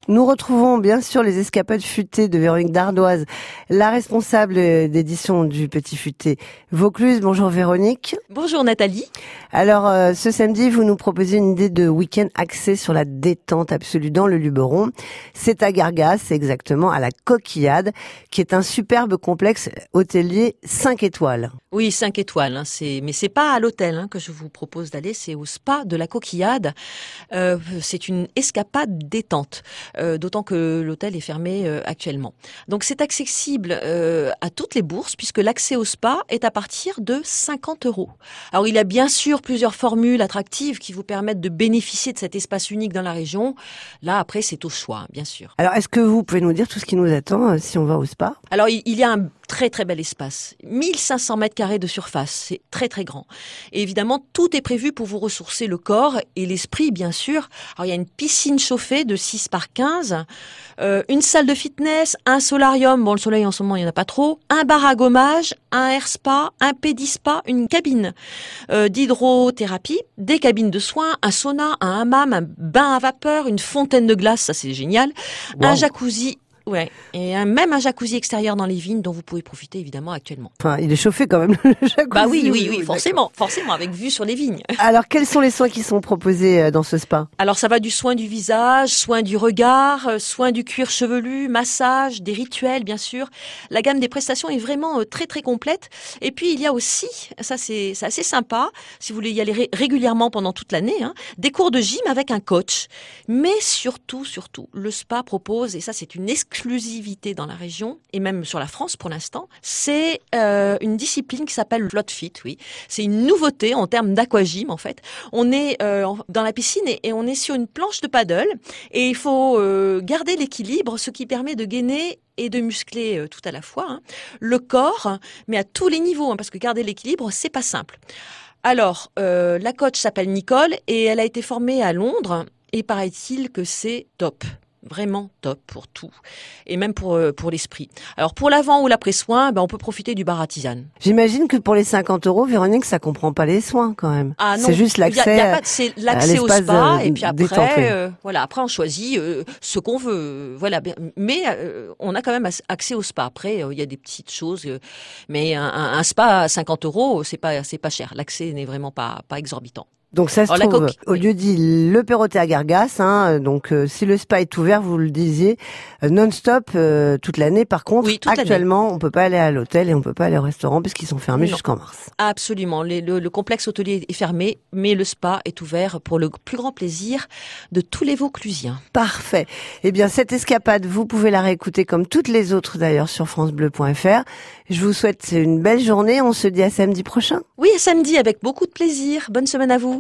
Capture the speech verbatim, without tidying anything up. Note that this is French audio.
Nous retrouvons bien sûr les escapades futées de Véronique Dardoise, la responsable d'édition du Petit Futé Vaucluse. Bonjour Véronique. Bonjour Nathalie. Alors euh, ce samedi, vous nous proposez une idée de week-end axé sur la détente absolue dans le Luberon. C'est à Gargas, c'est exactement à la Coquillade, qui est un superbe complexe hôtelier cinq étoiles. Oui, cinq étoiles, hein, c'est... mais c'est pas à l'hôtel hein, que je vous propose d'aller, c'est au spa de la Coquillade. Euh, c'est une escapade détente, euh, d'autant que l'hôtel est fermé euh, actuellement. Donc c'est accessible euh, à toutes les bourses, puisque l'accès au spa est à partir de cinquante euros. Alors il y a bien sûr plusieurs formules attractives qui vous permettent de bénéficier de cet espace unique dans la région. Là, après, c'est au choix, bien sûr. Alors, est-ce que vous pouvez nous dire tout ce qui nous attend euh, si on va au spa ? Alors, il y a un très très bel espace, mille cinq cents mètres carrés de surface, c'est très très grand. Et évidemment, tout est prévu pour vous ressourcer le corps et l'esprit, bien sûr. Alors, il y a une piscine chauffée de six par quinze, euh, une salle de fitness, un solarium, bon le soleil en ce moment il n'y en a pas trop, un bar à gommage, un air spa, un pédispa, une cabine euh, d'hydrothérapie, des cabines de soins, un sauna, un hammam, un bain à vapeur, une fontaine de glace, ça c'est génial, wow. Un jacuzzi. Ouais, et un, même un jacuzzi extérieur dans les vignes dont vous pouvez profiter évidemment actuellement. Enfin, il est chauffé quand même le jacuzzi. Bah oui, oui, oui, forcément, d'accord. forcément, avec vue sur les vignes. Alors, quels sont les soins qui sont proposés dans ce spa ? Alors, ça va du soin du visage, soin du regard, soin du cuir chevelu, massage, des rituels, bien sûr. La gamme des prestations est vraiment très, très complète. Et puis, il y a aussi, ça c'est, c'est assez sympa, si vous voulez y aller ré- régulièrement pendant toute l'année, hein, des cours de gym avec un coach. Mais surtout, surtout, le spa propose, et ça c'est une exclusivité, exclusivité dans la région et même sur la France pour l'instant, c'est euh, une discipline qui s'appelle le Floatfit, oui. C'est une nouveauté en termes d'aquagym en fait. On est euh, dans la piscine et, et on est sur une planche de paddle et il faut euh, garder l'équilibre, ce qui permet de gainer et de muscler euh, tout à la fois hein, le corps, mais à tous les niveaux, hein, parce que garder l'équilibre, c'est pas simple. Alors, euh, la coach s'appelle Nicole et elle a été formée à Londres et paraît-il que c'est top. Vraiment top pour tout et même pour pour l'esprit. Alors pour l'avant ou l'après-soin, ben on peut profiter du bar à tisane. J'imagine que pour les cinquante euros, Véronique, ça comprend pas les soins quand même. Ah non, c'est juste l'accès. Y a, y a pas de, c'est l'accès au spa et puis après, euh, voilà, après on choisit euh, ce qu'on veut. Voilà, mais euh, on a quand même accès au spa. Après, il euh, y a des petites choses, euh, mais un, un spa à cinquante euros, c'est pas c'est pas cher. L'accès n'est vraiment pas pas exorbitant. Donc ça se Alors, trouve au lieu dit le Perrotet à Gargas, hein, donc euh, si le spa est ouvert, vous le disiez, euh, non-stop euh, toute l'année. Par contre, oui, actuellement, l'année. On peut pas aller à l'hôtel et on peut pas aller au restaurant puisqu'ils sont fermés non. jusqu'en mars. Absolument, les, le, le complexe hôtelier est fermé, mais le spa est ouvert pour le plus grand plaisir de tous les Vauclusiens. Parfait. Eh bien, cette escapade, vous pouvez la réécouter comme toutes les autres d'ailleurs sur francebleu point fr. Je vous souhaite une belle journée. On se dit à samedi prochain. Oui, à samedi avec beaucoup de plaisir. Bonne semaine à vous.